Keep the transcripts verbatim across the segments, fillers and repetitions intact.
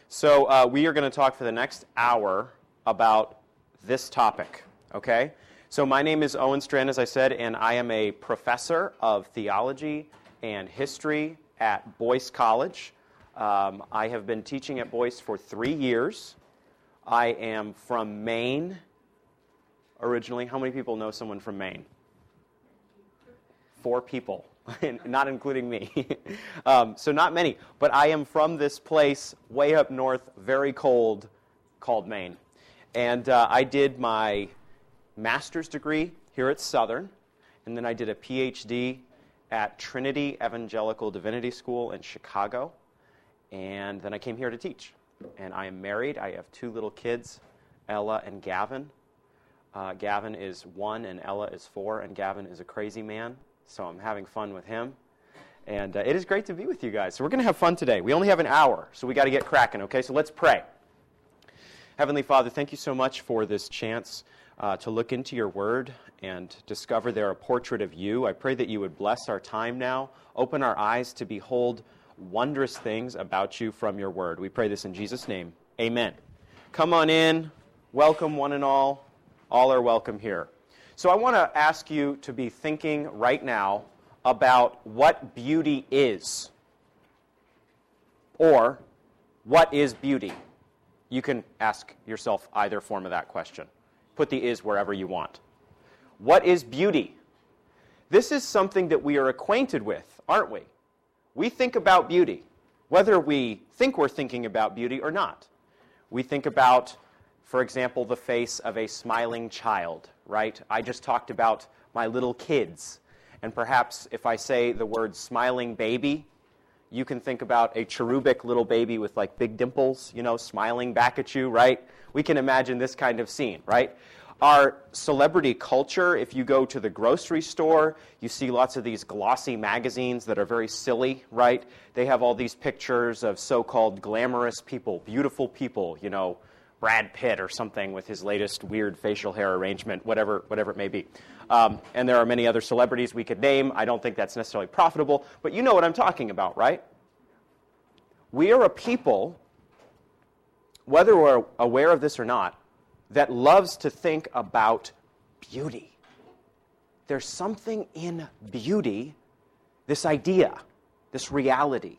So uh, we are going to talk for the next hour about this topic, okay? So my name is Owen Strand, as I said, and I am a professor of theology and history at Boyce College. Um, I have been teaching at Boyce for three years. I am from Maine originally. How many people know someone from Maine? Four people. Not including me. um, so not many. But I am from this place way up north, very cold, called Maine. And uh, I did my master's degree here at Southern, and then I did a P H D at Trinity Evangelical Divinity School in Chicago, and then I came here to teach. And I am married. I have two little kids, Ella and Gavin. Uh, Gavin is one, and Ella is four, and Gavin is a crazy man. So I'm having fun with him. And uh, it is great to be with you guys. So we're going to have fun today. We only have an hour, so we got to get cracking, okay? So let's pray. Heavenly Father, thank you so much for this chance uh, to look into your word and discover there a portrait of you. I pray that you would bless our time now, open our eyes to behold wondrous things about you from your word. We pray this in Jesus' name. Amen. Come on in. Welcome, one and all. All are welcome here. So I want to ask you to be thinking right now about what beauty is, or what is beauty. You can ask yourself either form of that question. Put the is wherever you want. What is beauty? This is something that we are acquainted with, aren't we? We think about beauty, whether we think we're thinking about beauty or not. We think about, for example, the face of a smiling child, right? I just talked about my little kids. And perhaps if I say the word smiling baby, you can think about a cherubic little baby with like big dimples, you know, smiling back at you, right? We can imagine this kind of scene, right? Our celebrity culture, if you go to the grocery store, you see lots of these glossy magazines that are very silly, right? They have all these pictures of so-called glamorous people, beautiful people, you know, Brad Pitt or something with his latest weird facial hair arrangement, whatever whatever it may be. Um, and there are many other celebrities we could name. I don't think that's necessarily profitable, but you know what I'm talking about, right? We are a people, whether we're aware of this or not, that loves to think about beauty. There's something in beauty, this idea, this reality,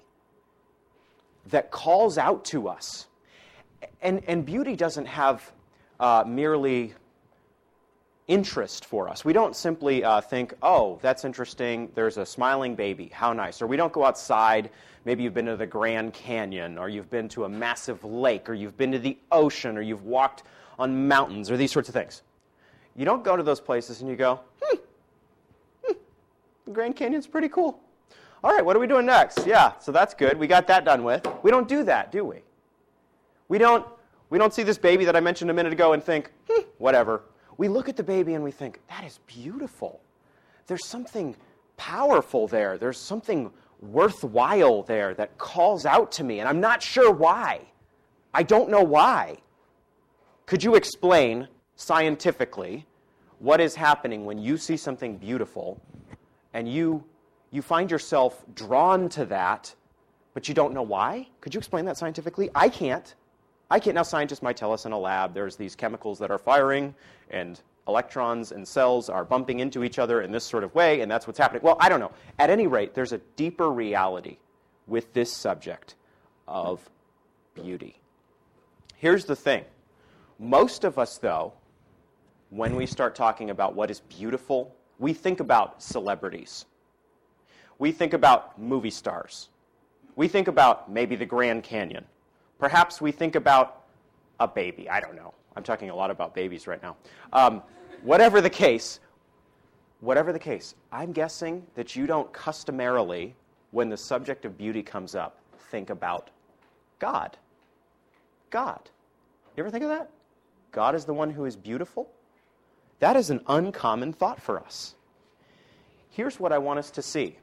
that calls out to us. And, and beauty doesn't have uh, merely interest for us. We don't simply uh, think, oh, that's interesting, there's a smiling baby, how nice. Or we don't go outside, maybe you've been to the Grand Canyon, or you've been to a massive lake, or you've been to the ocean, or you've walked on mountains, or these sorts of things. You don't go to those places and you go, hmm, hmm the Grand Canyon's pretty cool. All right, what are we doing next? Yeah, so that's good. We got that done with. We don't do that, do we? We don't, we don't see this baby that I mentioned a minute ago and think, hmm, whatever. We look at the baby and we think, that is beautiful. There's something powerful there. There's something worthwhile there that calls out to me, and I'm not sure why. I don't know why. Could you explain scientifically what is happening when you see something beautiful and you, you find yourself drawn to that, but you don't know why? Could you explain that scientifically? I can't. I can't. Now, scientists might tell us in a lab there's these chemicals that are firing, and electrons and cells are bumping into each other in this sort of way, and that's what's happening. Well, I don't know. At any rate, there's a deeper reality with this subject of beauty. Here's the thing. Most of us, though, when we start talking about what is beautiful, we think about celebrities. We think about movie stars. We think about maybe the Grand Canyon. Perhaps we think about a baby. I don't know. I'm talking a lot about babies right now. Um, whatever the case, whatever the case, I'm guessing that you don't customarily, when the subject of beauty comes up, think about God. God. You ever think of that? God is the one who is beautiful? That is an uncommon thought for us. Here's what I want us to see.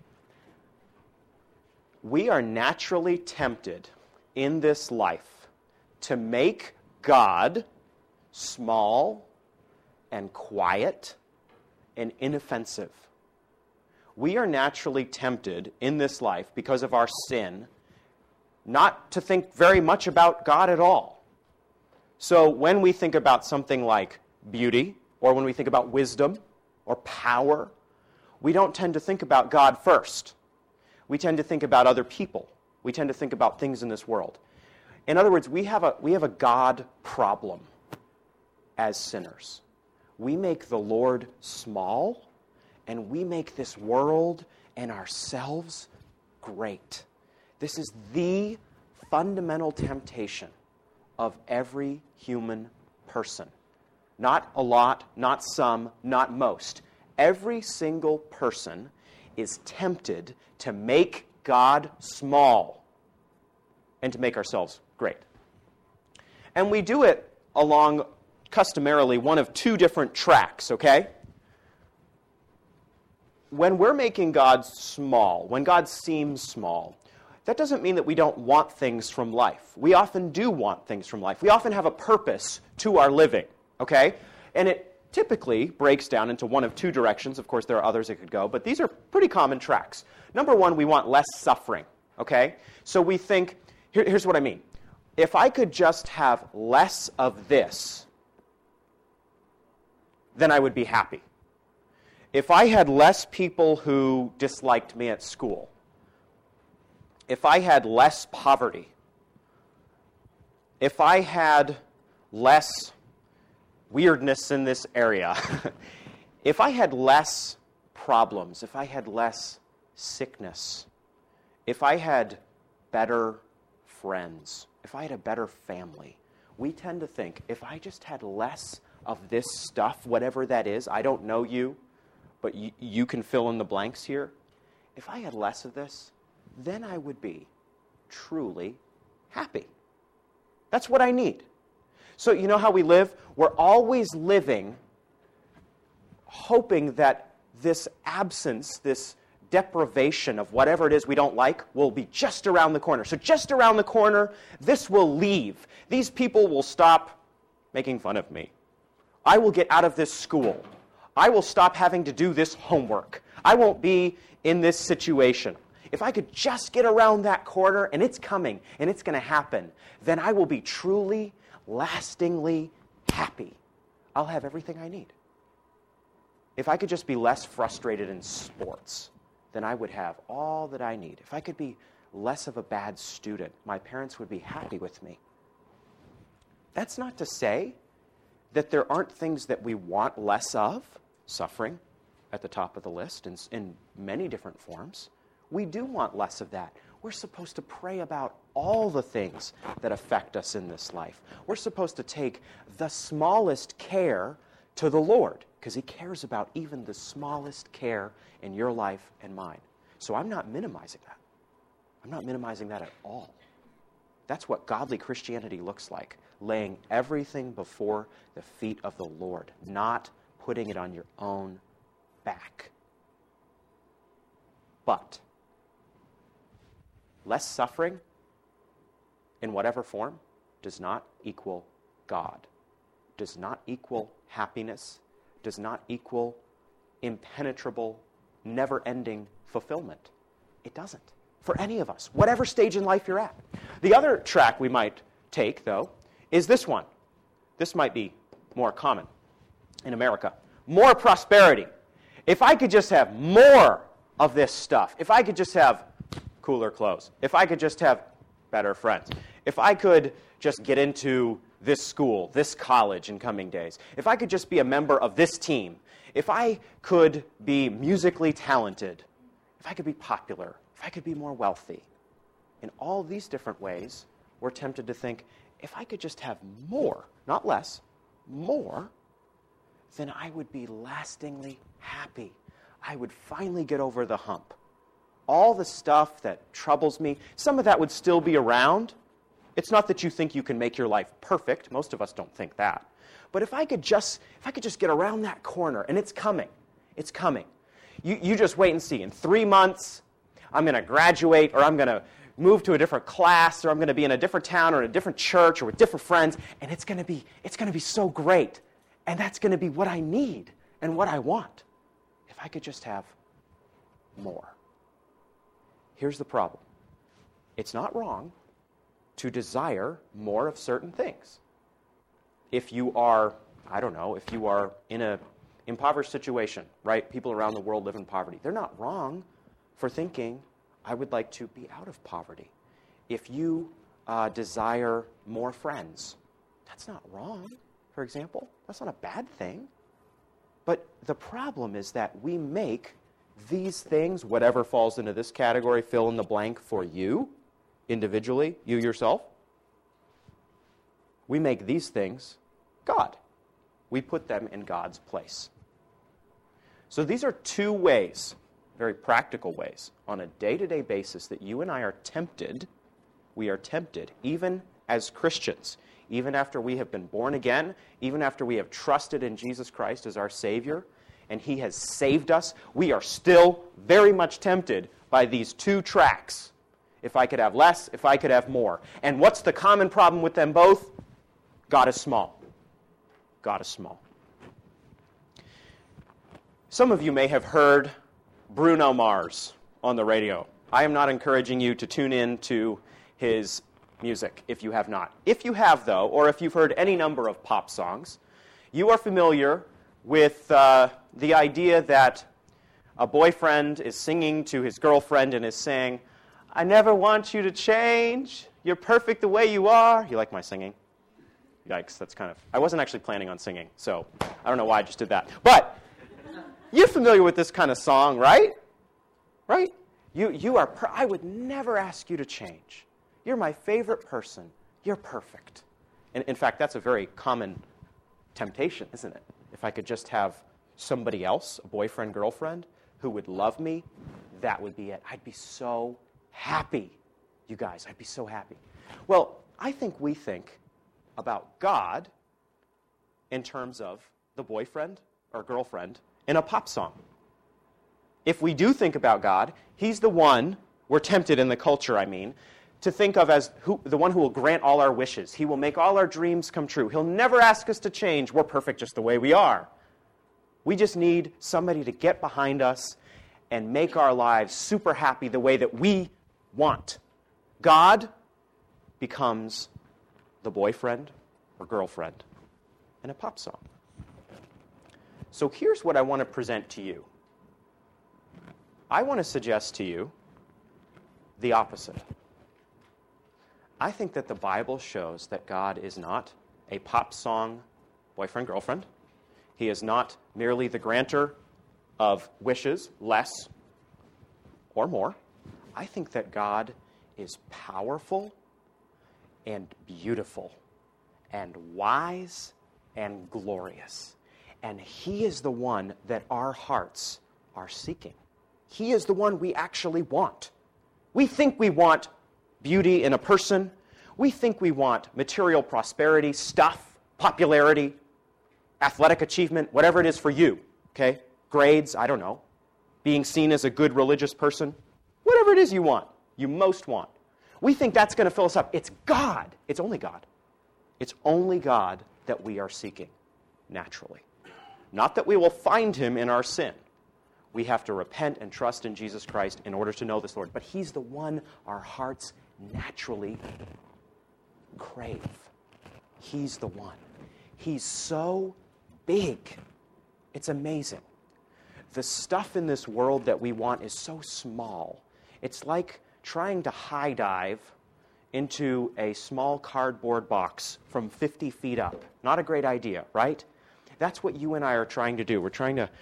We are naturally tempted in this life to make God small and quiet and inoffensive. We are naturally tempted in this life, because of our sin, not to think very much about God at all. So when we think about something like beauty, or when we think about wisdom or power, we don't tend to think about God first. We tend to think about other people. We tend to think about things in this world. In other words, we have a, we have a God problem as sinners. We make the Lord small, and we make this world and ourselves great. This is the fundamental temptation of every human person. Not a lot, not some, not most. Every single person is tempted to make God small and to make ourselves great. And we do it along, customarily, one of two different tracks, okay? When we're making God small, when God seems small, that doesn't mean that we don't want things from life. We often do want things from life. We often have a purpose to our living, okay? And it typically breaks down into one of two directions. Of course, there are others it could go, but these are pretty common tracks. Number one, we want less suffering, okay? So we think, here, here's what I mean. If I could just have less of this, then I would be happy. If I had less people who disliked me at school, if I had less poverty, if I had less weirdness in this area, if I had less problems, if I had less sickness, if I had better friends, if I had a better family, we tend to think, if I just had less of this stuff, whatever that is, I don't know you, but you, you can fill in the blanks here. If I had less of this, then I would be truly happy. That's what I need. So you know how we live? We're always living hoping that this absence, this deprivation of whatever it is we don't like will be just around the corner. So just around the corner, this will leave. These people will stop making fun of me. I will get out of this school. I will stop having to do this homework. I won't be in this situation. If I could just get around that corner, and it's coming, and it's going to happen, then I will be truly, lastingly happy. I'll have everything I need. If I could just be less frustrated in sports, then I would have all that I need. If I could be less of a bad student, my parents would be happy with me. That's not to say that there aren't things that we want less of. Suffering at the top of the list in, in many different forms. We do want less of that. We're supposed to pray about all the things that affect us in this life. We're supposed to take the smallest care to the Lord, because He cares about even the smallest care in your life and mine. So I'm not minimizing that. I'm not minimizing that at all. That's what godly Christianity looks like, laying everything before the feet of the Lord, not putting it on your own back. But less suffering in whatever form does not equal God, does not equal happiness, does not equal impenetrable, never-ending fulfillment. It doesn't, for any of us, whatever stage in life you're at. The other track we might take, though, is this one. This might be more common in America. More prosperity. If I could just have more of this stuff, if I could just have cooler clothes, if I could just have better friends, if I could just get into this school, this college in coming days, if I could just be a member of this team, if I could be musically talented, if I could be popular, if I could be more wealthy, in all these different ways, we're tempted to think, if I could just have more, not less, more, then I would be lastingly happy. I would finally get over the hump. All the stuff that troubles me, some of that would still be around. It's not that you think you can make your life perfect. Most of us don't think that. But if I could just, if I could just get around that corner, and it's coming, it's coming. You, you just wait and see. In three months, I'm going to graduate, or I'm going to move to a different class, or I'm going to be in a different town, or in a different church, or with different friends, and it's going to be, it's going to be so great. And that's going to be what I need and what I want. If I could just have more. Here's the problem. It's not wrong to desire more of certain things. If you are, I don't know, if you are in an impoverished situation, right? People around the world live in poverty. They're not wrong for thinking, I would like to be out of poverty. If you uh, desire more friends, that's not wrong, for example. That's not a bad thing. But the problem is that we make these things, whatever falls into this category, fill in the blank for you, individually, you yourself. We make these things God. We put them in God's place. So these are two ways, very practical ways, on a day-to-day basis that you and I are tempted, we are tempted, even as Christians, even after we have been born again, even after we have trusted in Jesus Christ as our Savior, and He has saved us, we are still very much tempted by these two tracks. If I could have less, if I could have more. And what's the common problem with them both? God is small. God is small. Some of you may have heard Bruno Mars on the radio. I am not encouraging you to tune in to his music if you have not. If you have, though, or if you've heard any number of pop songs, you are familiar with uh, the idea that a boyfriend is singing to his girlfriend and is saying, I never want you to change. You're perfect the way you are. You like my singing? Yikes, that's kind of... I wasn't actually planning on singing, so I don't know why I just did that. But you're familiar with this kind of song, right? Right? You, you are... Per- I would never ask you to change. You're my favorite person. You're perfect. And in fact, that's a very common temptation, isn't it? If I could just have somebody else, a boyfriend, girlfriend, who would love me, that would be it. I'd be so happy, you guys. I'd be so happy. Well, I think we think about God in terms of the boyfriend or girlfriend in a pop song. If we do think about God, He's the one, we're tempted in the culture, I mean, to think of as who, the one who will grant all our wishes. He will make all our dreams come true. He'll never ask us to change. We're perfect just the way we are. We just need somebody to get behind us and make our lives super happy the way that we want. God becomes the boyfriend or girlfriend in a pop song. So here's what I want to present to you. I want to suggest to you the opposite. I think that the Bible shows that God is not a pop song boyfriend-girlfriend. He is not merely the grantor of wishes, less or more. I think that God is powerful and beautiful and wise and glorious. And He is the one that our hearts are seeking. He is the one we actually want. We think we want beauty in a person. We think we want material prosperity, stuff, popularity, athletic achievement, whatever it is for you, okay? Grades, I don't know. Being seen as a good religious person. Whatever it is you want, you most want. We think that's going to fill us up. It's God. It's only God. It's only God that we are seeking naturally. Not that we will find Him in our sin. We have to repent and trust in Jesus Christ in order to know this Lord. But He's the one our hearts naturally crave. He's the one. He's so big. It's amazing. The stuff in this world that we want is so small. It's like trying to high dive into a small cardboard box from fifty feet up. Not a great idea, right? That's what you and I are trying to do. We're trying to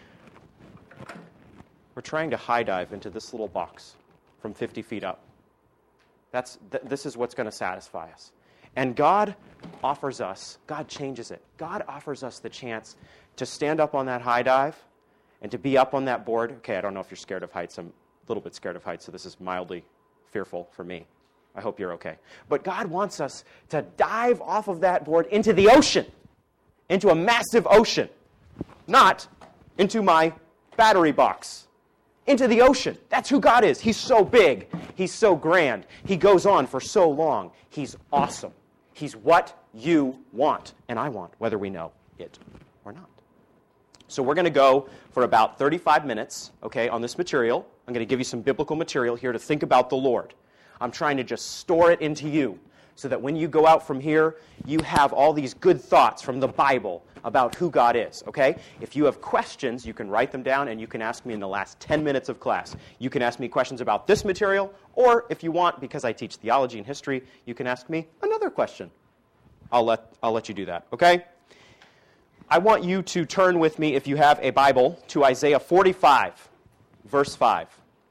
we're trying to high dive into this little box from fifty feet up. That's th- this is what's going to satisfy us. And God offers us, God changes it. God offers us the chance to stand up on that high dive and to be up on that board. Okay, I don't know if you're scared of heights. I'm a little bit scared of heights, so this is mildly fearful for me. I hope you're okay. But God wants us to dive off of that board into the ocean, into a massive ocean, not into my battery box. Into the ocean. That's who God is. He's so big. He's so grand. He goes on for so long. He's awesome. He's what you want, and I want, whether we know it or not. So we're going to go for about thirty-five minutes, okay, on this material. I'm going to give you some biblical material here to think about the Lord. I'm trying to just store it into you so that when you go out from here, you have all these good thoughts from the Bible about who God is, okay? If you have questions, you can write them down, and you can ask me in the last ten minutes of class. You can ask me questions about this material, or if you want, because I teach theology and history, you can ask me another question. I'll let, I'll let you do that, okay? I want you to turn with me, if you have a Bible, to Isaiah forty-five, verse five.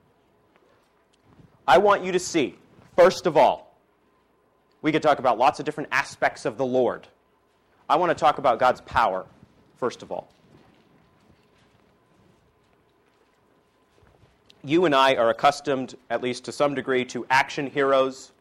I want you to see, first of all, we could talk about lots of different aspects of the Lord. I want to talk about God's power, first of all. You and I are accustomed, at least to some degree, to action heroes,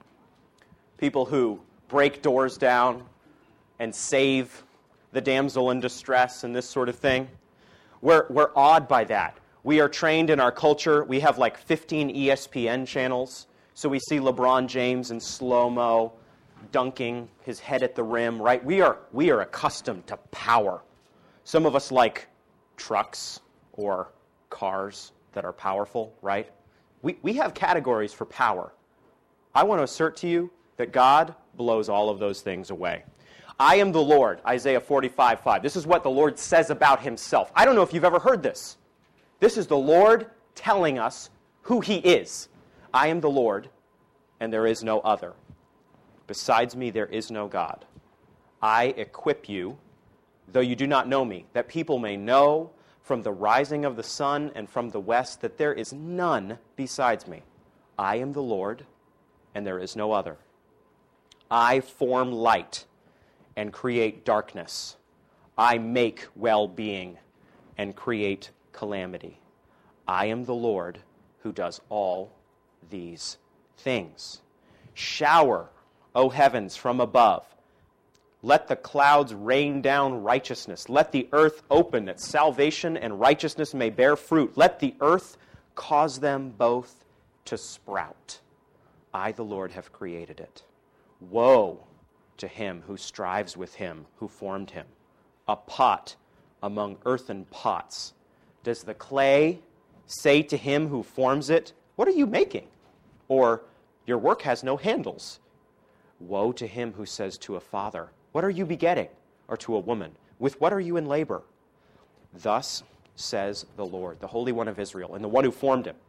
people who break doors down and save the damsel in distress and this sort of thing. We're, we're awed by that. We are trained in our culture. We have like fifteen E S P N channels. So we see LeBron James in slow-mo, dunking his head at the rim, right? We are, we are accustomed to power. Some of us like trucks or cars that are powerful, right? We, we have categories for power. I want to assert to you that God blows all of those things away. I am the Lord, Isaiah forty-five five. This is what the Lord says about himself. I don't know if you've ever heard this. This is the Lord telling us who he is. I am the Lord, and there is no other. Besides me, there is no God. I equip you, though you do not know me, that people may know from the rising of the sun and from the west that there is none besides me. I am the Lord, and there is no other. I form light and create darkness. I make well-being and create calamity. I am the Lord who does all these things. Shower, O heavens, from above. Let the clouds rain down righteousness. Let the earth open, that salvation and righteousness may bear fruit. Let the earth cause them both to sprout. I, the Lord, have created it. Woe to him who strives with him who formed him. A pot among earthen pots. Does the clay say to him who forms it, "What are you making?" Or, "Your work has no handles." Woe to him who says to a father, "What are you begetting?" Or to a woman, "With what are you in labor?" Thus says the Lord, the Holy One of Israel, and the one who formed him.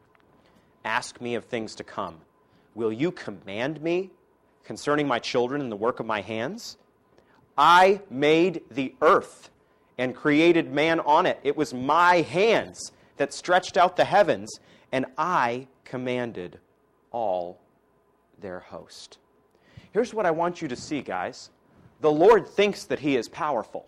Ask me of things to come. Will you command me concerning my children and the work of my hands? I made the earth and created man on it. It was my hands that stretched out the heavens, and I commanded all their host. Here's what I want you to see, guys. The Lord thinks that he is powerful.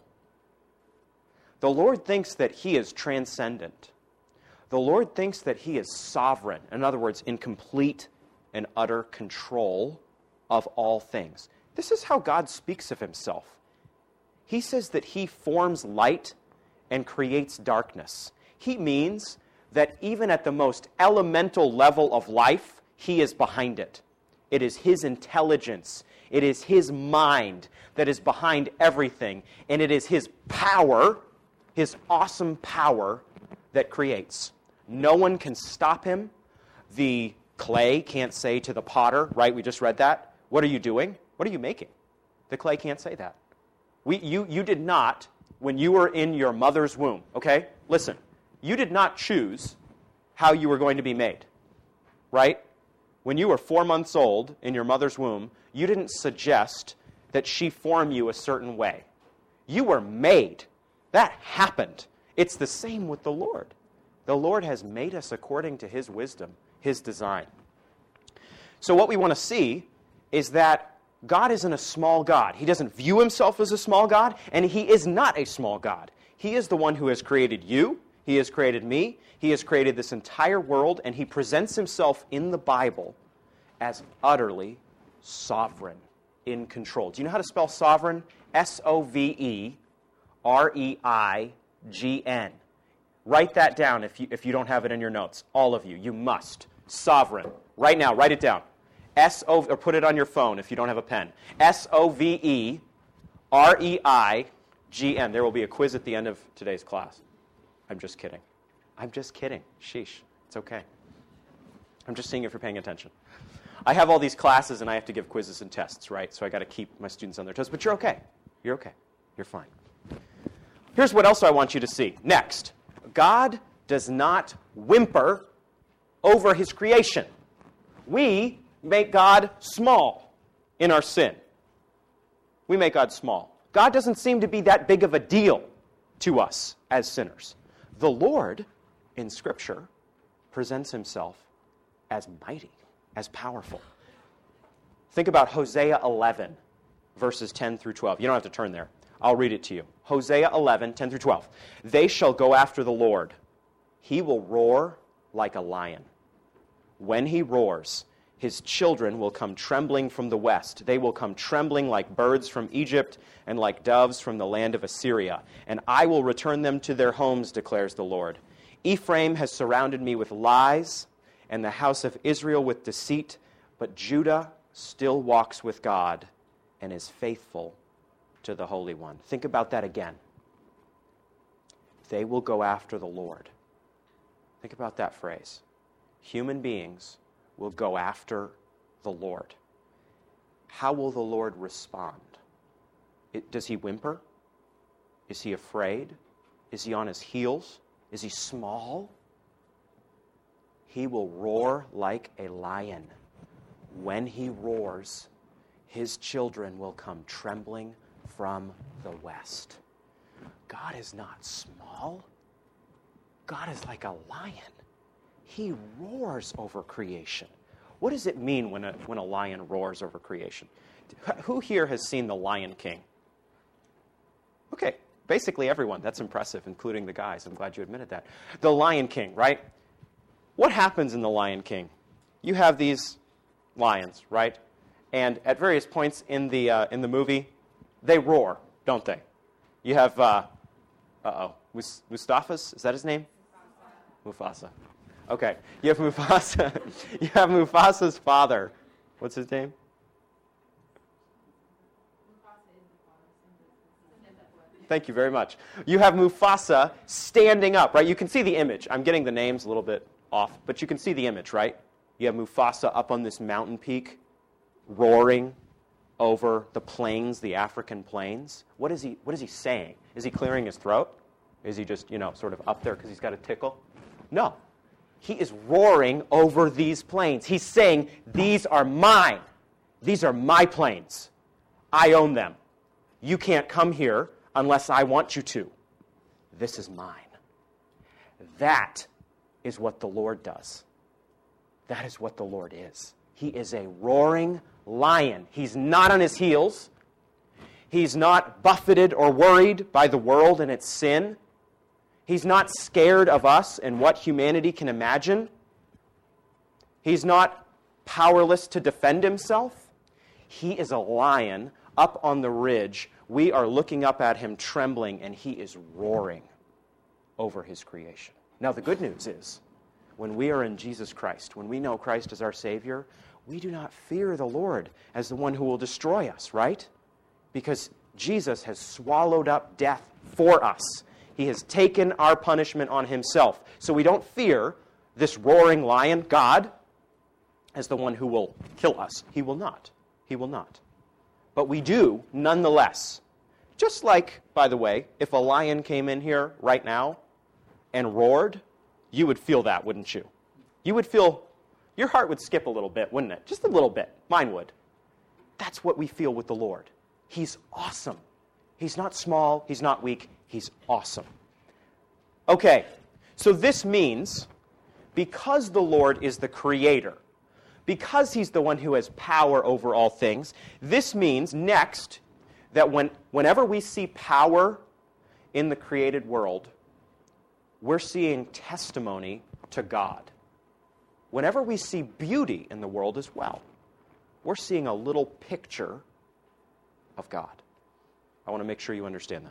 The Lord thinks that he is transcendent. The Lord thinks that he is sovereign. In other words, in complete and utter control of all things. This is how God speaks of himself. He says that he forms light and creates darkness. He means that even at the most elemental level of life, he is behind it. It is his intelligence, it is his mind that is behind everything, and it is his power, his awesome power, that creates. No one can stop him. The clay can't say to the potter, right? We just read that. What are you doing? What are you making? The clay can't say that. We, you, you did not, when you were in your mother's womb, okay? Listen, you did not choose how you were going to be made, right? When you were four months old in your mother's womb, you didn't suggest that she form you a certain way. You were made. That happened. It's the same with the Lord. The Lord has made us according to his wisdom, his design. So what we want to see is that God isn't a small God. He doesn't view himself as a small God, and he is not a small God. He is the one who has created you. He has created me. He has created this entire world, and he presents himself in the Bible as utterly sovereign, in control. Do you know how to spell sovereign? S O V E R E I G N. Write that down if you, if you don't have it in your notes. All of you. You must. Sovereign. Right now, write it down. S O or put it on your phone if you don't have a pen. S O V E R E I G N. There will be a quiz at the end of today's class. I'm just kidding. I'm just kidding. Sheesh. It's okay. I'm just seeing if you're paying attention. I have all these classes, and I have to give quizzes and tests, right? So I got to keep my students on their toes. But you're okay. You're okay. You're fine. Here's what else I want you to see. Next, God does not whimper over his creation. We make God small in our sin. We make God small. God doesn't seem to be that big of a deal to us as sinners. The Lord, in Scripture, presents himself as mighty, as powerful. Think about Hosea eleven, verses ten through twelve. You don't have to turn there. I'll read it to you. Hosea eleven, ten through twelve. They shall go after the Lord. He will roar like a lion. When he roars, his children will come trembling from the west. They will come trembling like birds from Egypt and like doves from the land of Assyria. And I will return them to their homes, declares the Lord. Ephraim has surrounded me with lies, and the house of Israel with deceit, but Judah still walks with God and is faithful to the Holy One. Think about that again. They will go after the Lord. Think about that phrase. Human beings will go after the Lord. How will the Lord respond? It, does he whimper? Is he afraid? Is he on his heels? Is he small? He will roar like a lion. When he roars, his children will come trembling from the west. God is not small. God is like a lion. He roars over creation. What does it mean when a, when a lion roars over creation? Who here has seen The Lion King? Okay, basically everyone. That's impressive, including the guys. I'm glad you admitted that. The Lion King, right? What happens in The Lion King? You have these lions, right? And at various points in the uh, in the movie, they roar, don't they? You have, uh, uh-oh, Mustafa's, is that his name? Mufasa. Okay, you have Mufasa. You have Mufasa's father. What's his name? Thank you very much. You have Mufasa standing up, right? You can see the image. I'm getting the names a little bit off, but you can see the image, right? You have Mufasa up on this mountain peak, roaring over the plains, the African plains. What is he, what is he saying? Is he clearing his throat? Is he just, you know, sort of up there because he's got a tickle? No. He is roaring over these plains. He's saying, these are mine. These are my plains. I own them. You can't come here unless I want you to. This is mine. That is what the Lord does. That is what the Lord is. He is a roaring lion. He's not on his heels. He's not buffeted or worried by the world and its sin. He's not scared of us and what humanity can imagine. He's not powerless to defend himself. He is a lion up on the ridge. We are looking up at him trembling, and he is roaring over his creation. Now, the good news is, when we are in Jesus Christ, when we know Christ as our Savior, we do not fear the Lord as the one who will destroy us, right? Because Jesus has swallowed up death for us. He has taken our punishment on himself. So we don't fear this roaring lion, God, as the one who will kill us. He will not. He will not. But we do, nonetheless. Just like, by the way, if a lion came in here right now and roared, you would feel that, wouldn't you? You would feel, your heart would skip a little bit, wouldn't it? Just a little bit. Mine would. That's what we feel with the Lord. He's awesome. He's not small. He's not weak. He's awesome. Okay, so this means because the Lord is the creator, because he's the one who has power over all things, this means, next, that when, whenever we see power in the created world, we're seeing testimony to God. Whenever we see beauty in the world as well, we're seeing a little picture of God. I want to make sure you understand that.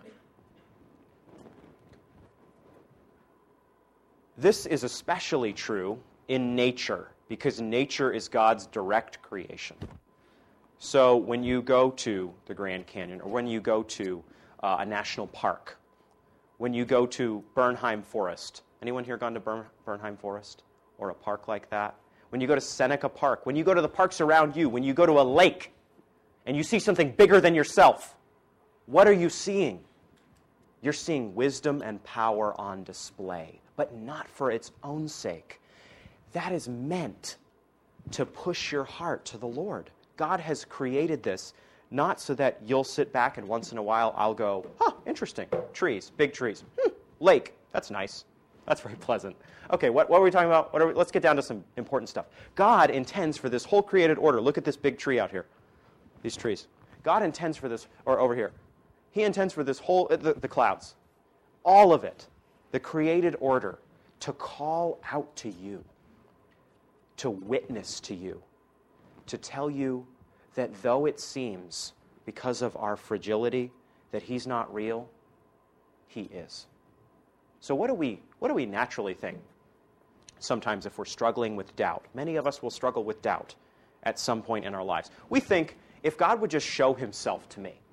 This is especially true in nature, because nature is God's direct creation. So when you go to the Grand Canyon, or when you go to uh, a national park, when you go to Bernheim Forest, anyone here gone to Bern, Bernheim Forest or a park like that? when you go to Seneca Park, when you go to the parks around you, when you go to a lake and you see something bigger than yourself, what are you seeing? You're seeing wisdom and power on display, but not for its own sake. That is meant to push your heart to the Lord. God has created this not so that you'll sit back and once in a while I'll go, huh, interesting, trees, big trees, hmm, lake, that's nice. That's very pleasant. Okay, what, what were we talking about? What are we, let's get down to some important stuff. God intends for this whole created order. Look at this big tree out here, these trees. God intends for this, or over here. He intends for this whole, the, the clouds, all of it, the created order, to call out to you, to witness to you, to tell you that though it seems, because of our fragility, that he's not real, he is. So what do we what do we naturally think sometimes if we're struggling with doubt? Many of us will struggle with doubt at some point in our lives. We think, if God would just show himself to me,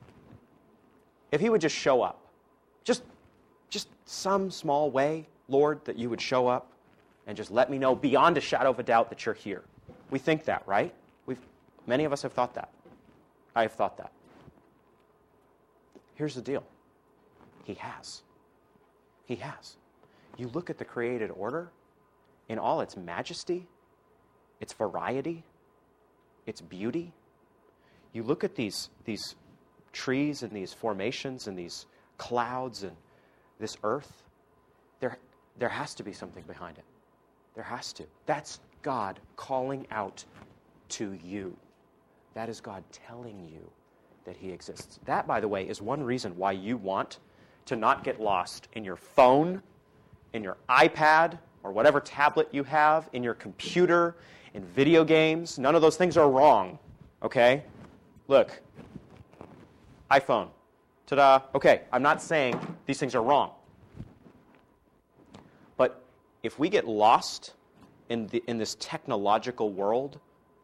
if he would just show up, just, just some small way, Lord, that you would show up and just let me know beyond a shadow of a doubt that you're here. We think that, right? We've, many of us have thought that. I have thought that. Here's the deal. He has. He has. You look at the created order in all its majesty, its variety, its beauty. You look at these, these trees and these formations and these clouds and this earth, there, there has to be something behind it. There has to. That's God calling out to you. That is God telling you that he exists. That, by the way, is one reason why you want to not get lost in your phone, in your iPad, or whatever tablet you have, in your computer, in video games. None of those things are wrong, okay? Look, iPhone, ta-da. Okay, I'm not saying these things are wrong. But if we get lost in, the, in this technological world,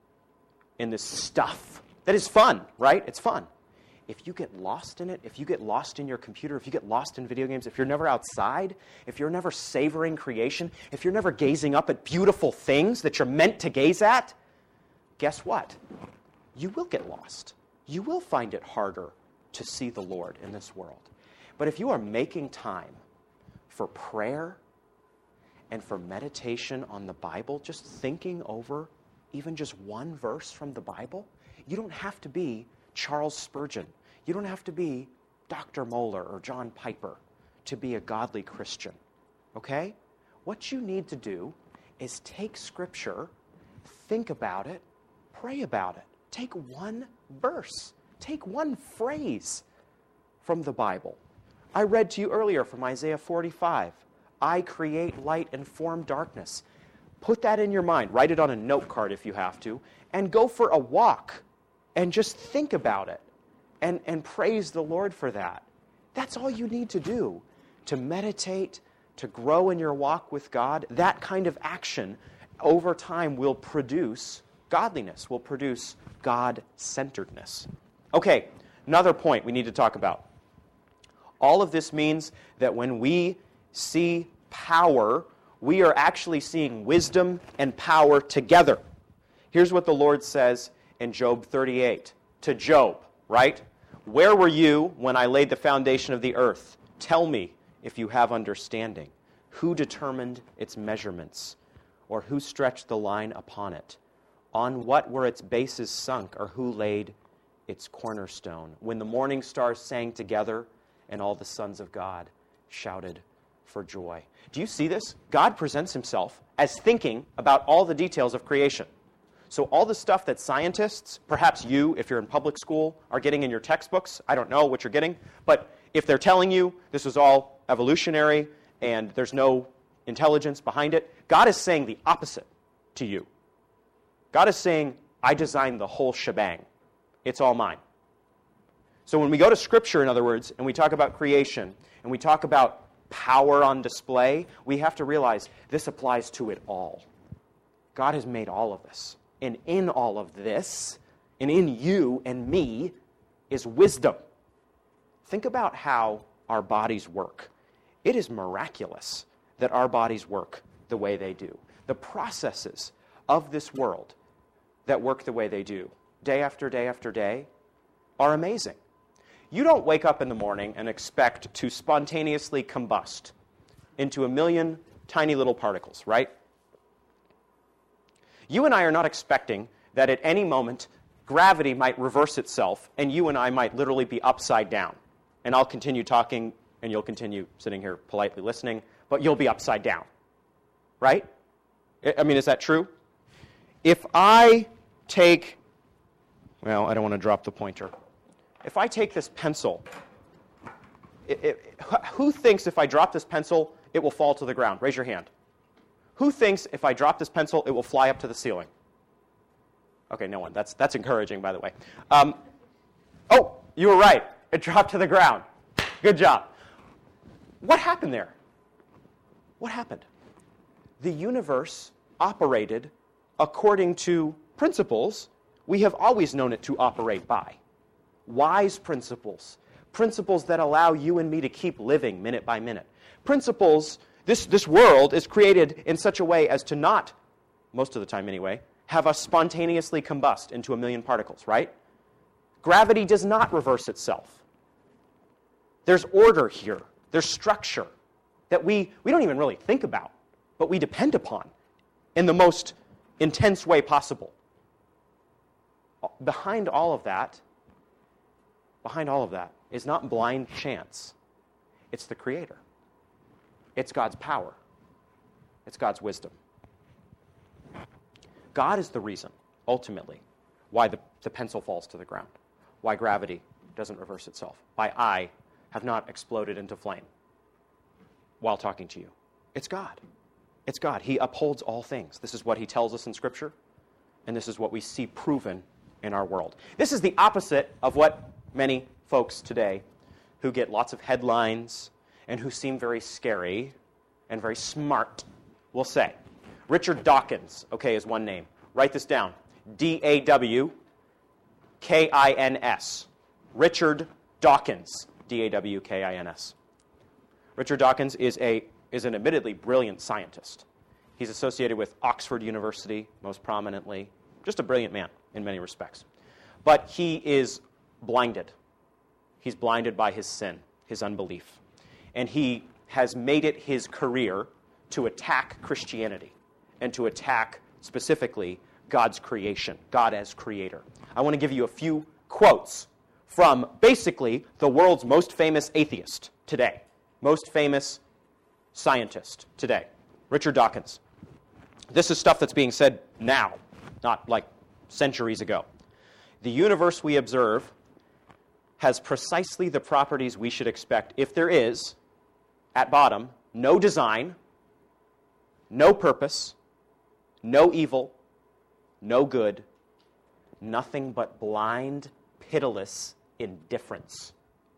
in this stuff that is fun, right? It's fun. If you get lost in it, if you get lost in your computer, if you get lost in video games, if you're never outside, if you're never savoring creation, if you're never gazing up at beautiful things that you're meant to gaze at, guess what? You will get lost. You will find it harder to see the Lord in this world. But if you are making time for prayer and for meditation on the Bible, just thinking over even just one verse from the Bible, you don't have to be Charles Spurgeon. You don't have to be Doctor Moeller or John Piper to be a godly Christian, okay? What you need to do is take Scripture, think about it, pray about it. Take one verse, take one phrase from the Bible. I read to you earlier from Isaiah forty-five. I create light and form darkness. Put that in your mind. Write it on a note card if you have to, and go for a walk and just think about it and, and praise the Lord for that. That's all you need to do to meditate, to grow in your walk with God. That kind of action over time will produce godliness, will produce God-centeredness. Okay, another point we need to talk about. All of this means that when we see power, we are actually seeing wisdom and power together. Here's what the Lord says in Job thirty-eight to Job, right? Where were you when I laid the foundation of the earth? Tell me if you have understanding. Who determined its measurements? Or who stretched the line upon it? On what were its bases sunk? Or who laid its cornerstone? When the morning stars sang together and all the sons of God shouted for joy. Do you see this? God presents himself as thinking about all the details of creation. So all the stuff that scientists, perhaps you, if you're in public school, are getting in your textbooks, I don't know what you're getting, but if they're telling you this is all evolutionary and there's no intelligence behind it, God is saying the opposite to you. God is saying, I designed the whole shebang. It's all mine. So when we go to Scripture, in other words, and we talk about creation, and we talk about power on display, we have to realize this applies to it all. God has made all of this. And in all of this, and in you and me, is wisdom. Think about how our bodies work. It is miraculous that our bodies work the way they do. The processes of this world that work the way they do, day after day after day, are amazing. You don't wake up in the morning and expect to spontaneously combust into a million tiny little particles, right? You and I are not expecting that at any moment gravity might reverse itself and you and I might literally be upside down. And I'll continue talking and you'll continue sitting here politely listening, but you'll be upside down, right? I mean, is that true? If I take, well, I don't want to drop the pointer. If I take this pencil, it, it, who thinks if I drop this pencil, it will fall to the ground? Raise your hand. Who thinks if I drop this pencil, it will fly up to the ceiling? Okay, no one. That's, that's encouraging, by the way. Um, oh, you were right. It dropped to the ground. Good job. What happened there? What happened? The universe operated according to principles we have always known it to operate by. Wise principles. Principles that allow you and me to keep living minute by minute. Principles, this, this world is created in such a way as to not, most of the time anyway, have us spontaneously combust into a million particles, right? Gravity does not reverse itself. There's order here. There's structure that we, we don't even really think about, but we depend upon in the most intense way possible. Behind all of that, behind all of that is not blind chance. It's the Creator. It's God's power. It's God's wisdom. God is the reason, ultimately, why the, the pencil falls to the ground, why gravity doesn't reverse itself, why I have not exploded into flame while talking to you. It's God. It's God. He upholds all things. This is what he tells us in Scripture, and this is what we see proven in our world. This is the opposite of what many folks today who get lots of headlines and who seem very scary and very smart will say. Richard Dawkins, okay, is one name. Write this down. D A W K I N S. Richard Dawkins. D A W K I N S. Richard Dawkins is a is an admittedly brilliant scientist. He's associated with Oxford University, most prominently. Just a brilliant man in many respects. But he is blinded. He's blinded by his sin, his unbelief. And he has made it his career to attack Christianity and to attack, specifically, God's creation, God as creator. I want to give you a few quotes from, basically, the world's most famous atheist today, most famous scientist today, Richard Dawkins. This is stuff that's being said now, not like centuries ago. The universe we observe has precisely the properties we should expect if there is, at bottom, no design, no purpose, no evil, no good, nothing but blind, pitiless indifference.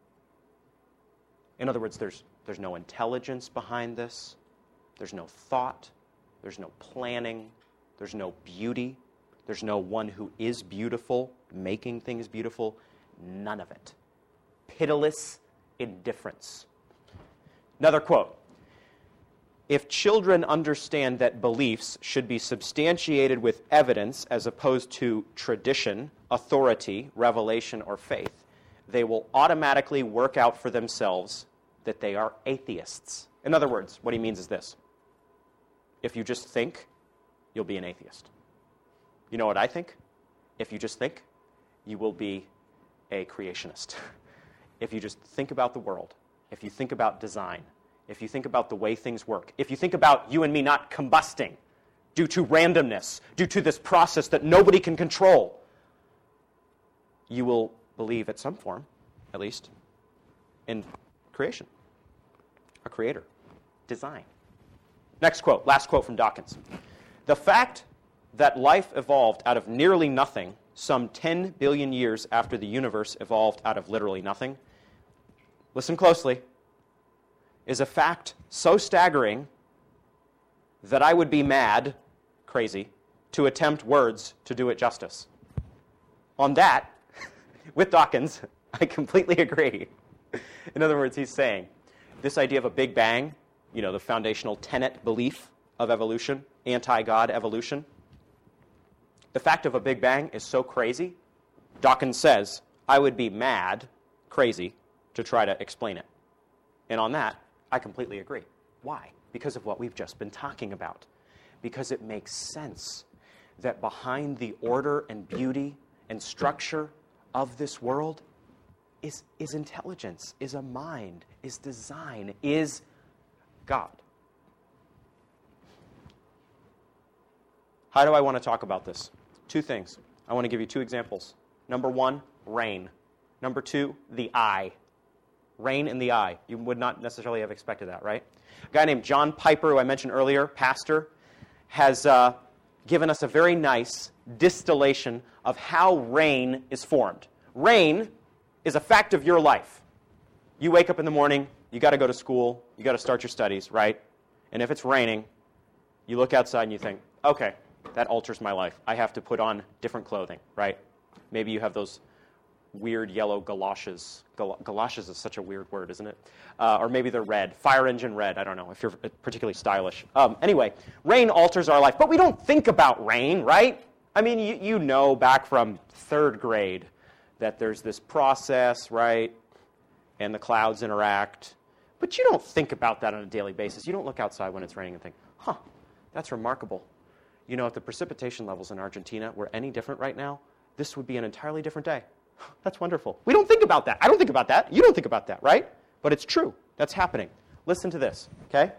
In other words, there's, there's no intelligence behind this, there's no thought, there's no planning, there's no beauty, there's no one who is beautiful, making things beautiful, none of it. Pitiless indifference. Another quote. If children understand that beliefs should be substantiated with evidence as opposed to tradition, authority, revelation, or faith, they will automatically work out for themselves that they are atheists. In other words, what he means is this. If you just think, you'll be an atheist. You know what I think? If you just think, you will be a creationist. If you just think about the world, if you think about design, if you think about the way things work, if you think about you and me not combusting due to randomness, due to this process that nobody can control, you will believe at some form, at least, in creation, a creator, design. Next quote, last quote from Dawkins. The fact that life evolved out of nearly nothing some ten billion years after the universe evolved out of literally nothing, listen closely, is a fact so staggering that I would be mad, crazy, to attempt words to do it justice. On that, with Dawkins, I completely agree. In other words, he's saying this idea of a Big Bang, you know, the foundational tenet belief of evolution, anti-God evolution, The fact of a Big Bang is so crazy, Dawkins says, I would be mad, crazy, to try to explain it. And on that, I completely agree. Why? Because of what we've just been talking about. Because it makes sense that behind the order and beauty and structure of this world is, is intelligence, is a mind, is design, is God. How do I want to talk about this? Two things. I want to give you two examples. Number one, rain. Number two, the eye. Rain in the eye. You would not necessarily have expected that, right? A guy named John Piper, who I mentioned earlier, pastor, has uh, given us a very nice distillation of how rain is formed. Rain is a fact of your life. You wake up in the morning, you got to go to school, you got to start your studies, right? And if it's raining, you look outside and you think, okay, that alters my life. I have to put on different clothing, right? Maybe you have those weird yellow galoshes. Gal- galoshes is such a weird word, isn't it? Uh, or maybe they're red. Fire engine red. I don't know if you're particularly stylish. Um, anyway, rain alters our life. But we don't think about rain, right? I mean, you, you know back from third grade that there's this process, right? And the clouds interact. But you don't think about that on a daily basis. You don't look outside when it's raining and think, huh, that's remarkable. You know, if the precipitation levels in Argentina were any different right now, this would be an entirely different day. That's wonderful. We don't think about that. I don't think about that. You don't think about that, right? But it's true. That's happening. Listen to this, okay?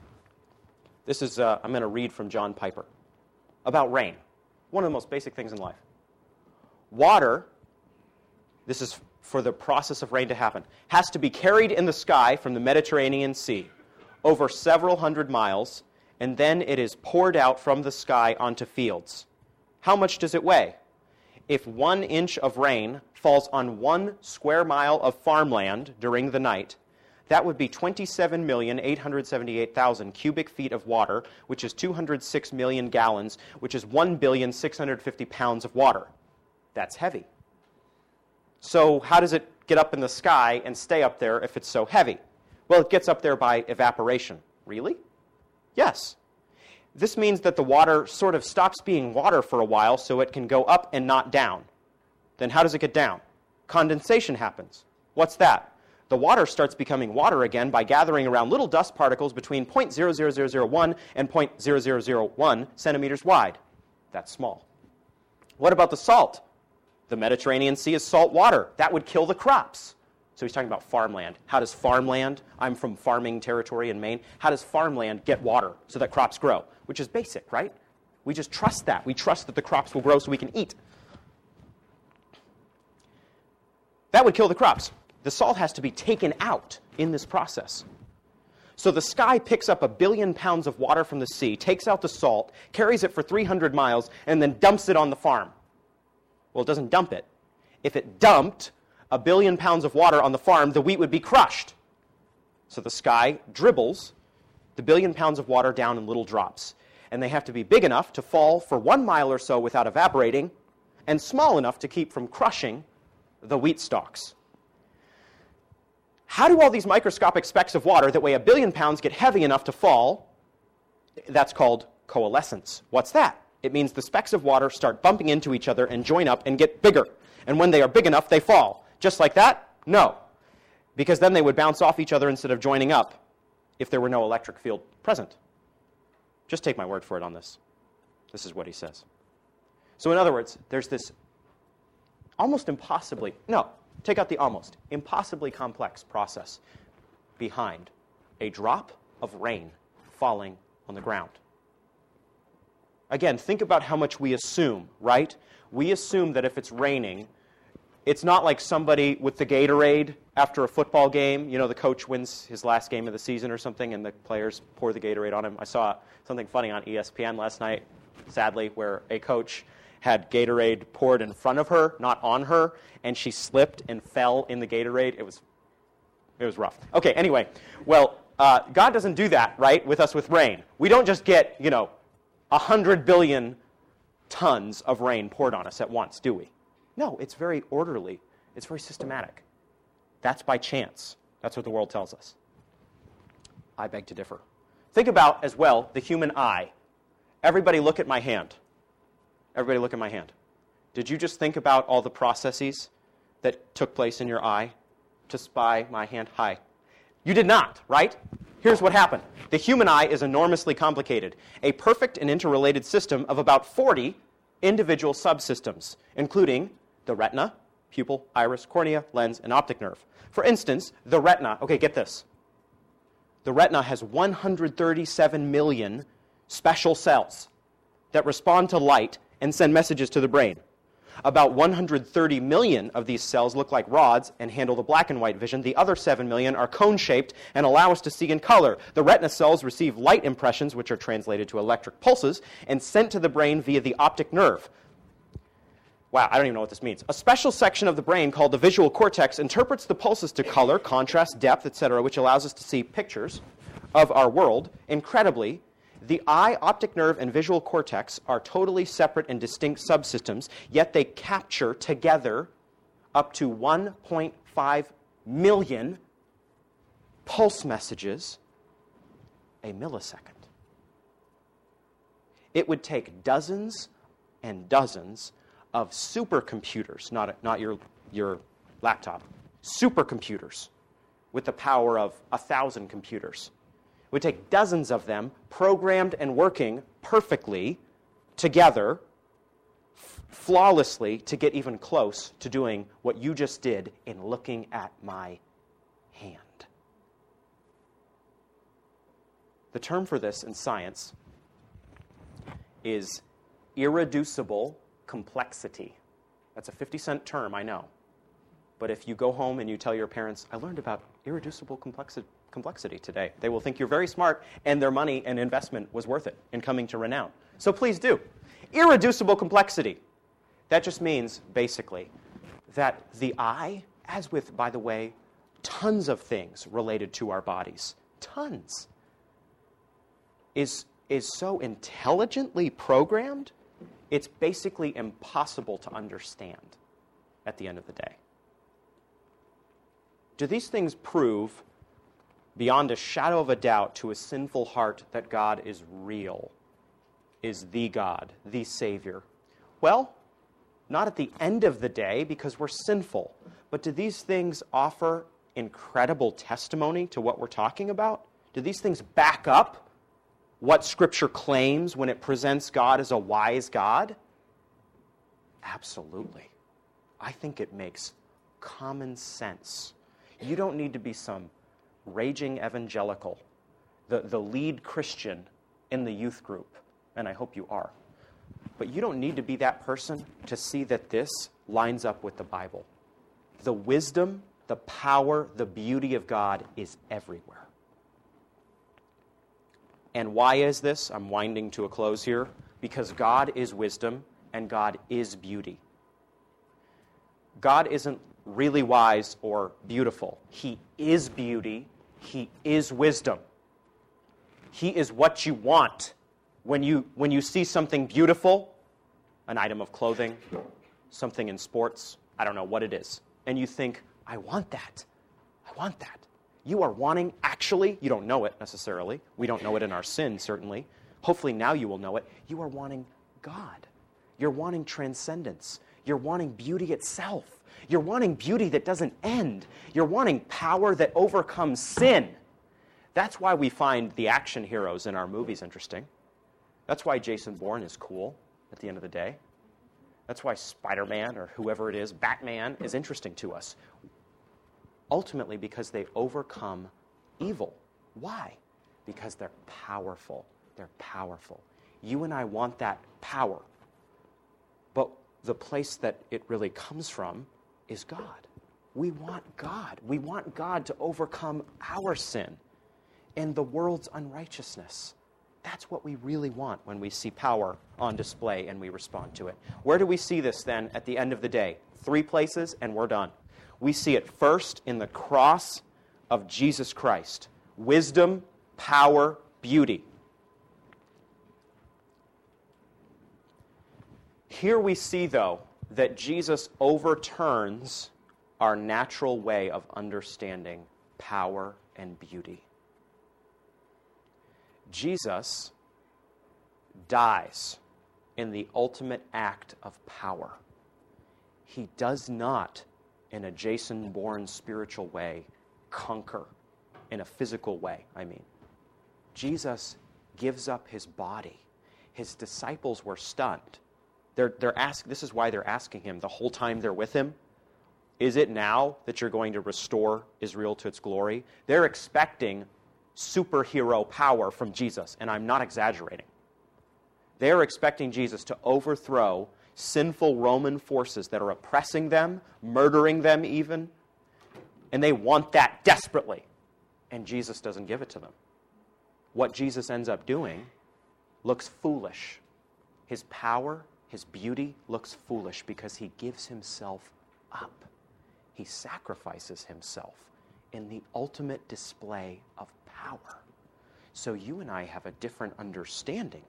This is, uh, I'm going to read from John Piper about rain. One of the most basic things in life. Water, this is for the process of rain to happen, has to be carried in the sky from the Mediterranean Sea over several hundred miles, and then it is poured out from the sky onto fields. How much does it weigh? If one inch of rain falls on one square mile of farmland during the night, that would be twenty-seven million eight hundred seventy-eight thousand cubic feet of water, which is two hundred six million gallons, which is one billion six hundred fifty pounds of water. That's heavy. So how does it get up in the sky and stay up there if it's so heavy? Well, it gets up there by evaporation. Really? Yes. This means that the water sort of stops being water for a while so it can go up and not down. Then how does it get down? Condensation happens. What's that? The water starts becoming water again by gathering around little dust particles between zero point zero zero zero zero one and zero point zero zero zero one centimeters wide. That's small. What about the salt? The Mediterranean Sea is salt water. That would kill the crops. So he's talking about farmland. How does farmland, I'm from farming territory in Maine, how does farmland get water so that crops grow? Which is basic, right? We just trust that. We trust that the crops will grow so we can eat. That would kill the crops. The salt has to be taken out in this process. So the sky picks up a billion pounds of water from the sea, takes out the salt, carries it for three hundred miles, and then dumps it on the farm. Well, it doesn't dump it. If it dumped a billion pounds of water on the farm, the wheat would be crushed. So the sky dribbles the billion pounds of water down in little drops. And they have to be big enough to fall for one mile or so without evaporating, and small enough to keep from crushing the wheat stalks. How do all these microscopic specks of water that weigh a billion pounds get heavy enough to fall? That's called coalescence. What's that? It means the specks of water start bumping into each other and join up and get bigger. And when they are big enough, they fall. Just like that? No. Because then they would bounce off each other instead of joining up if there were no electric field present. Just take my word for it on this. This is what he says. So in other words, there's this almost impossibly, no, take out the almost, impossibly complex process behind a drop of rain falling on the ground. Again, think about how much we assume, right? We assume that if it's raining, it's not like somebody with the Gatorade after a football game. You know, the coach wins his last game of the season or something, and the players pour the Gatorade on him. I saw something funny on E S P N last night, sadly, where a coach had Gatorade poured in front of her, not on her, and she slipped and fell in the Gatorade. It was, it was rough. Okay, anyway, well, uh, God doesn't do that, right, with us with rain. We don't just get, you know, one hundred billion tons of rain poured on us at once, do we? No, it's very orderly. It's very systematic. That's by chance. That's what the world tells us. I beg to differ. Think about, as well, the human eye. Everybody look at my hand. Everybody look at my hand. Did you just think about all the processes that took place in your eye to spy my hand? Hi. You did not, right? Here's what happened. The human eye is enormously complicated. A perfect and interrelated system of about forty individual subsystems, including the retina, pupil, iris, cornea, lens, and optic nerve. For instance, the retina, okay, get this. The retina has one hundred thirty-seven million special cells that respond to light and send messages to the brain. About one hundred thirty million of these cells look like rods and handle the black and white vision. The other seven million are cone-shaped and allow us to see in color. The retina cells receive light impressions, which are translated to electric pulses, and sent to the brain via the optic nerve. Wow, I don't even know what this means. A special section of the brain called the visual cortex interprets the pulses to color, contrast, depth, et cetera, which allows us to see pictures of our world. Incredibly, the eye, optic nerve, and visual cortex are totally separate and distinct subsystems, yet they capture together up to one point five million pulse messages a millisecond. It would take dozens and dozens of supercomputers, not, not your, your laptop, supercomputers with the power of a thousand computers. It would take dozens of them programmed and working perfectly together, f- flawlessly, to get even close to doing what you just did in looking at my hand. The term for this in science is irreducible complexity. That's a fifty cent term, I know. But if you go home and you tell your parents, I learned about irreducible complexity, complexity today, they will think you're very smart and their money and investment was worth it in coming to renown. So please do. Irreducible complexity. That just means, basically, that the eye, as with, by the way, tons of things related to our bodies, tons, is, is so intelligently programmed, it's basically impossible to understand at the end of the day. Do these things prove, beyond a shadow of a doubt, to a sinful heart that God is real, is the God, the Savior? Well, not at the end of the day, because we're sinful. But do these things offer incredible testimony to what we're talking about? Do these things back up what Scripture claims when it presents God as a wise God? Absolutely. I think it makes common sense. You don't need to be some raging evangelical, the, the lead Christian in the youth group, and I hope you are. But you don't need to be that person to see that this lines up with the Bible. The wisdom, the power, the beauty of God is everywhere. And why is this? I'm winding to a close here. Because God is wisdom and God is beauty. God isn't really wise or beautiful. He is beauty. He is wisdom. He is what you want. When you, when you see something beautiful, an item of clothing, something in sports, I don't know what it is, and you think, I want that. I want that. You are wanting, actually, you don't know it necessarily. We don't know it in our sin, certainly. Hopefully now you will know it. You are wanting God. You're wanting transcendence. You're wanting beauty itself. You're wanting beauty that doesn't end. You're wanting power that overcomes sin. That's why we find the action heroes in our movies interesting. That's why Jason Bourne is cool at the end of the day. That's why Spider-Man or whoever it is, Batman, is interesting to us. Ultimately because they overcome evil. Why? Because they're powerful. They're powerful. You and I want that power. But the place that it really comes from is God. We want God. We want God to overcome our sin and the world's unrighteousness. That's what we really want when we see power on display and we respond to it. Where do we see this then at the end of the day? Three places and we're done. We see it first in the cross of Jesus Christ. Wisdom, power, beauty. Here we see, though, that Jesus overturns our natural way of understanding power and beauty. Jesus dies in the ultimate act of power. He does not, in a Jason Bourne spiritual way, conquer in a physical way, I mean. Jesus gives up his body. His disciples were stunned. They're, they're ask, this is why they're asking him the whole time they're with him, is it now that you're going to restore Israel to its glory? They're expecting superhero power from Jesus, and I'm not exaggerating. They're expecting Jesus to overthrow sinful Roman forces that are oppressing them, murdering them even, and they want that desperately, and Jesus doesn't give it to them. What Jesus ends up doing looks foolish. His power, his beauty looks foolish because he gives himself up. He sacrifices himself in the ultimate display of power. So you and I have a different understanding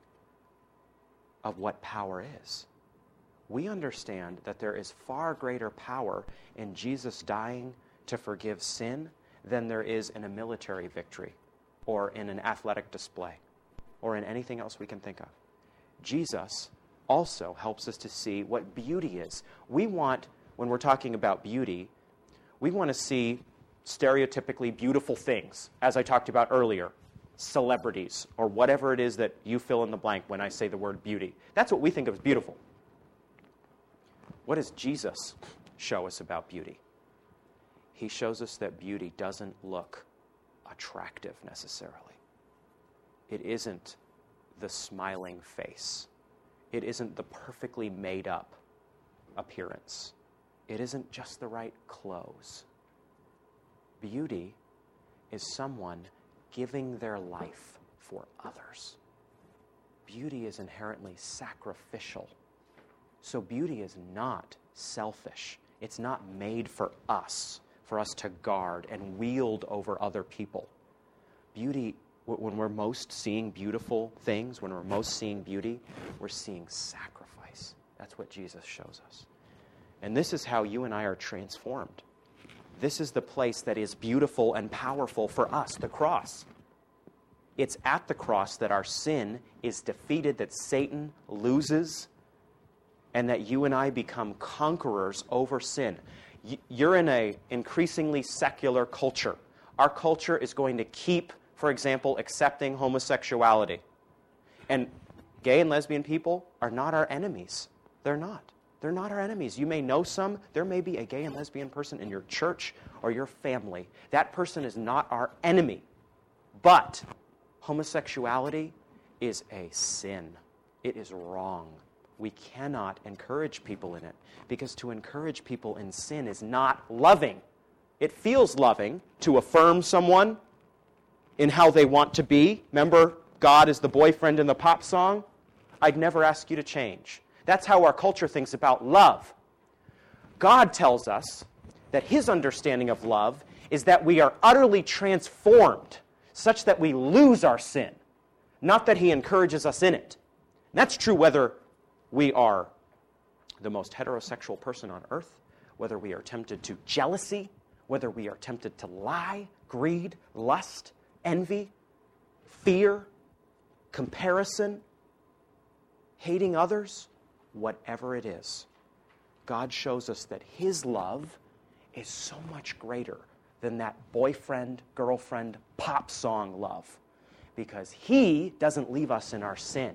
of what power is. We understand that there is far greater power in Jesus dying to forgive sin than there is in a military victory or in an athletic display or in anything else we can think of. Jesus also helps us to see what beauty is. We want, when we're talking about beauty, we want to see stereotypically beautiful things, as I talked about earlier, celebrities, or whatever it is that you fill in the blank when I say the word beauty. That's what we think of as beautiful. What does Jesus show us about beauty? He shows us that beauty doesn't look attractive necessarily. It isn't the smiling face. It isn't the perfectly made up appearance. It isn't just the right clothes. Beauty is someone giving their life for others. Beauty is inherently sacrificial. So beauty is not selfish. It's not made for us, for us to guard and wield over other people. Beauty, when we're most seeing beautiful things, when we're most seeing beauty, we're seeing sacrifice. That's what Jesus shows us. And this is how you and I are transformed. This is the place that is beautiful and powerful for us, the cross. It's at the cross that our sin is defeated, that Satan loses, and that you and I become conquerors over sin. You're in an increasingly secular culture. Our culture is going to keep, for example, accepting homosexuality. And gay and lesbian people are not our enemies. They're not. They're not our enemies. You may know some. There may be a gay and lesbian person in your church or your family. That person is not our enemy. But homosexuality is a sin. It is wrong. We cannot encourage people in it, because to encourage people in sin is not loving. It feels loving to affirm someone in how they want to be. Remember, God is the boyfriend in the pop song? I'd never ask you to change. That's how our culture thinks about love. God tells us that his understanding of love is that we are utterly transformed such that we lose our sin, not that he encourages us in it. And that's true whether we are the most heterosexual person on earth, whether we are tempted to jealousy, whether we are tempted to lie, greed, lust, envy, fear, comparison, hating others, whatever it is. God shows us that his love is so much greater than that boyfriend, girlfriend, pop song love, because he doesn't leave us in our sin.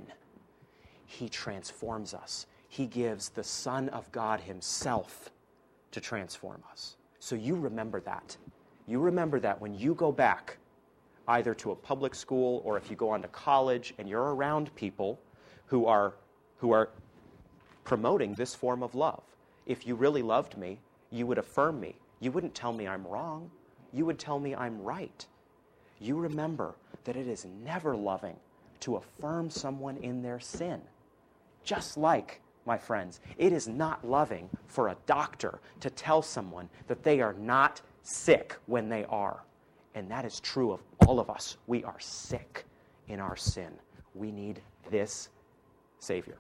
He transforms us. He gives the Son of God himself to transform us. So you remember that. You remember that when you go back either to a public school or if you go on to college and you're around people who are who are promoting this form of love. If you really loved me, you would affirm me. You wouldn't tell me I'm wrong. You would tell me I'm right. You remember that it is never loving to affirm someone in their sin. Just like, my friends, it is not loving for a doctor to tell someone that they are not sick when they are. And that is true of all of us. We are sick in our sin. We need this Savior.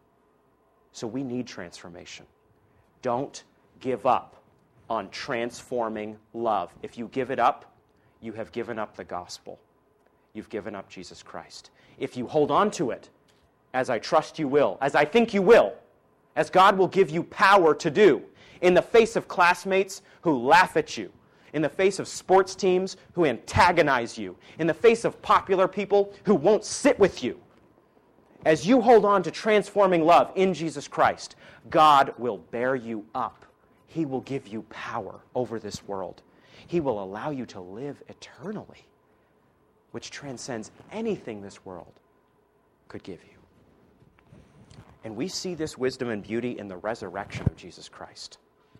So we need transformation. Don't give up on transforming love. If you give it up, you have given up the gospel. You've given up Jesus Christ. If you hold on to it as I trust you will, as I think you will, as God will give you power to do, in the face of classmates who laugh at you, in the face of sports teams who antagonize you, in the face of popular people who won't sit with you. As you hold on to transforming love in Jesus Christ, God will bear you up. He will give you power over this world. He will allow you to live eternally, which transcends anything this world could give you. And we see this wisdom and beauty in the resurrection of Jesus Christ.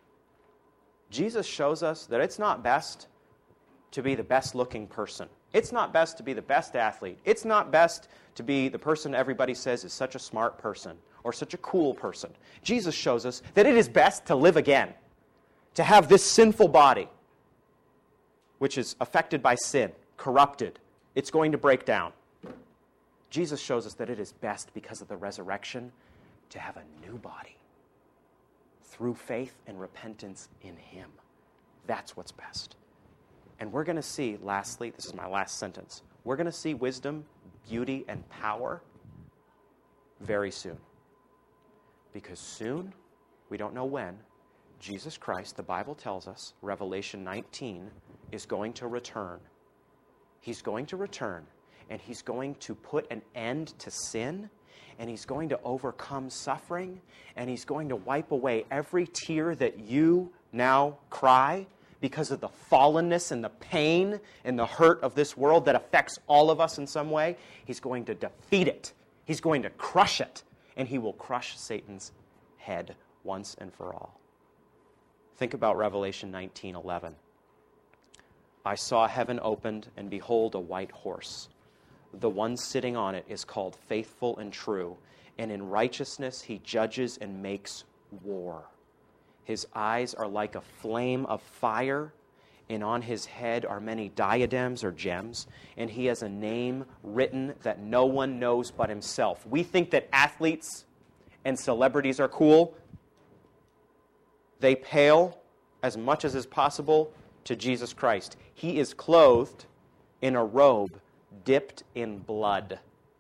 Jesus shows us that it's not best to be the best-looking person. It's not best to be the best athlete. It's not best to be the person everybody says is such a smart person or such a cool person. Jesus shows us that it is best to live again, to have this sinful body, which is affected by sin, corrupted. It's going to break down. Jesus shows us that it is best because of the resurrection to have a new body through faith and repentance in Him. That's what's best. And we're going to see, lastly, this is my last sentence, we're going to see wisdom, beauty, and power very soon. Because soon, we don't know when, Jesus Christ, the Bible tells us, Revelation nineteen, is going to return. He's going to return, and He's going to put an end to sin, and He's going to overcome suffering, and He's going to wipe away every tear that you now cry because of the fallenness and the pain and the hurt of this world that affects all of us in some way. He's going to defeat it. He's going to crush it, and He will crush Satan's head once and for all. Think about Revelation nineteen eleven. I saw heaven opened, and behold, a white horse. The one sitting on it is called Faithful and True, and in righteousness he judges and makes war. His eyes are like a flame of fire, and on his head are many diadems or gems, and he has a name written that no one knows but himself. We think that athletes and celebrities are cool. They pale as much as is possible to Jesus Christ. He is clothed in a robe dipped in blood.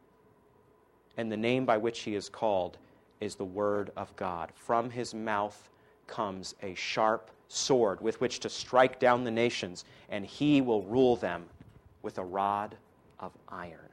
And the name by which he is called is the Word of God. From his mouth comes a sharp sword with which to strike down the nations, and he will rule them with a rod of iron.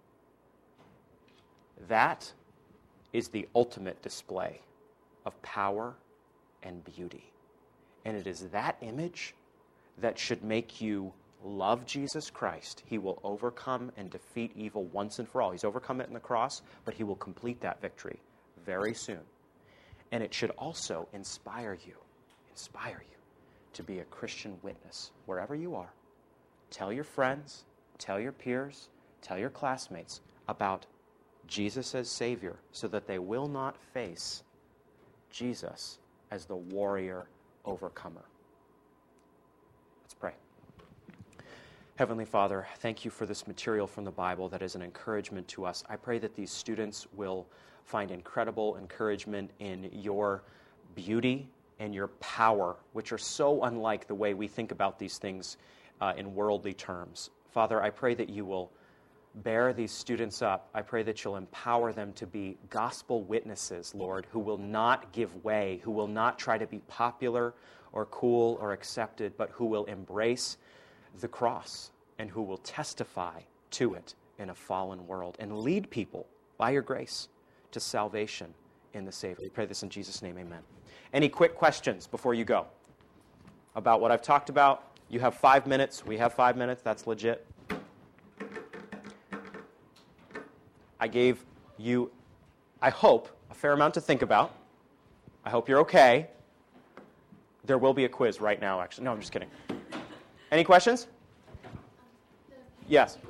That is the ultimate display of power and beauty. And it is that image that should make you love Jesus Christ. He will overcome and defeat evil once and for all. He's overcome it in the cross, but He will complete that victory very soon. And it should also inspire you, inspire you to be a Christian witness wherever you are. Tell your friends, tell your peers, tell your classmates about Jesus as Savior so that they will not face Jesus as the warrior overcomer. Let's pray. Heavenly Father, thank you for this material from the Bible that is an encouragement to us. I pray that these students will find incredible encouragement in your beauty and your power, which are so unlike the way we think about these things uh, in worldly terms. Father, I pray that you will bear these students up. I pray that you'll empower them to be gospel witnesses, Lord, who will not give way, who will not try to be popular or cool or accepted, but who will embrace the cross and who will testify to it in a fallen world and lead people by your grace to salvation in the Savior. We pray this in Jesus' name, amen. Any quick questions before you go about what I've talked about? You have five minutes. We have five minutes. That's legit. I gave you, I hope, a fair amount to think about. I hope you're okay. There will be a quiz right now, actually. No, I'm just kidding. Any questions? Yes.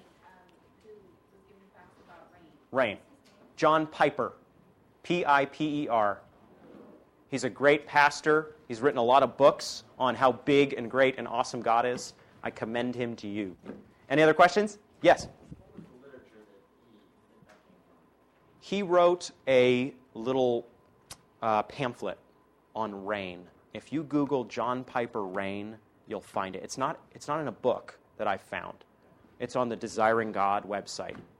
Rain. John Piper. P I P E R. He's a great pastor. He's written a lot of books on how big and great and awesome God is. I commend him to you. Any other questions? Yes. He wrote a little uh, pamphlet on rain. If you Google John Piper Rain, you'll find it. It's not, it's not in a book that I found. It's on the Desiring God website.